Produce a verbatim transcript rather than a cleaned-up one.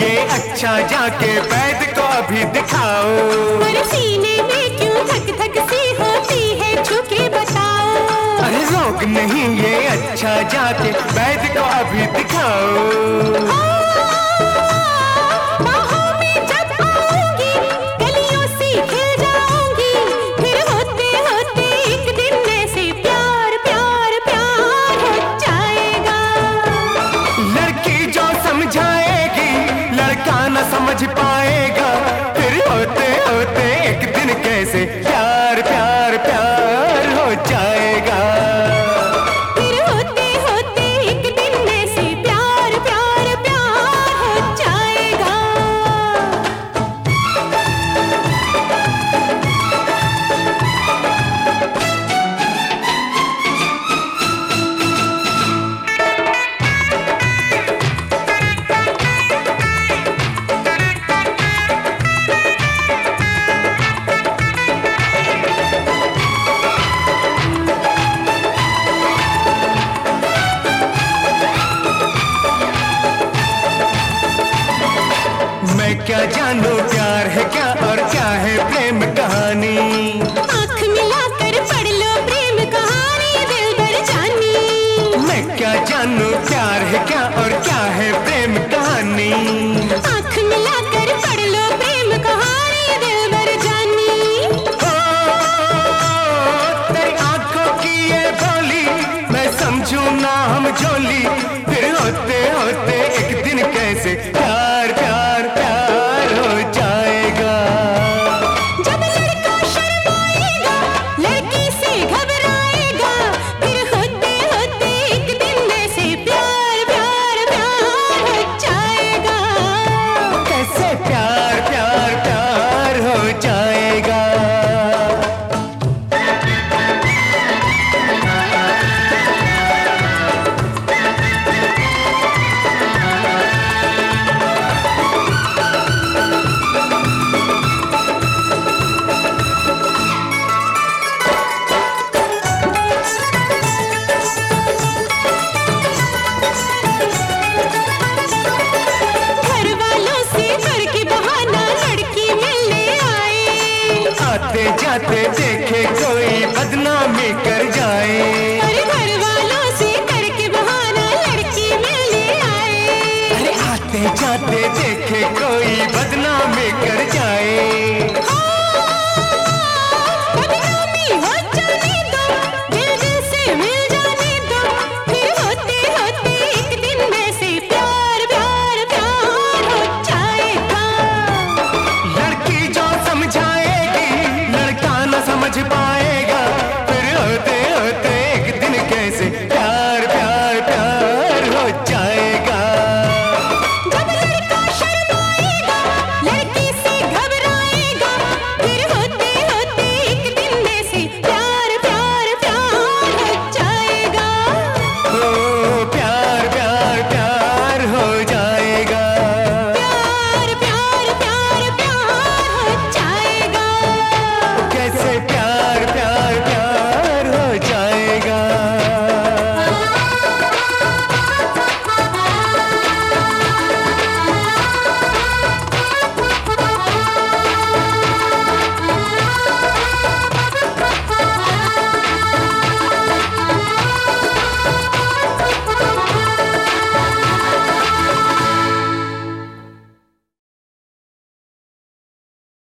ये अच्छा, जाके वैद को अभी दिखाओ। पर सीने में क्यों धक धक सी होती है, छुके बताओ। अरे रोग नहीं ये अच्छा, जाके वैद को अभी दिखाओ। समझ पाएगा फिर होते होते एक दिन कैसे प्यार प्यार प्यार हो जाएगा। फिर होते होते एक दिन ऐसे प्यार प्यार प्यार हो जाएगा। मैं क्या जानू प्यार है क्या और क्या है प्रेम कहानी। आँख मिलाकर पढ़ लो प्रेम कहानी दिल भर जानी। मैं क्या जानू प्यार है क्या और क्या है प्रेम कहानी। आँख मिलाकर पढ़ लो प्रेम कहानी दिल भर जानी। हो तेरी आंखों की ये बोली मैं समझू ना हम जोली, फिर होते होते एक दिन कैसे प्यार प्यार प्यार हो जाएगा। जब लड़का शर्माएगा लड़की से घबराएगा, फिर होते होते एक दिन ऐसे प्यार प्यार प्यार हो जाएगा। कैसे प्यार प्यार प्यार हो जाएगा। आते जाते देखे कोई बदनामी कर जाए। अरे घर वालों से करके बहाना लड़की मिलने आए। अरे आते जाते देखे कोई बदनामी कर जाए। बदनामी हो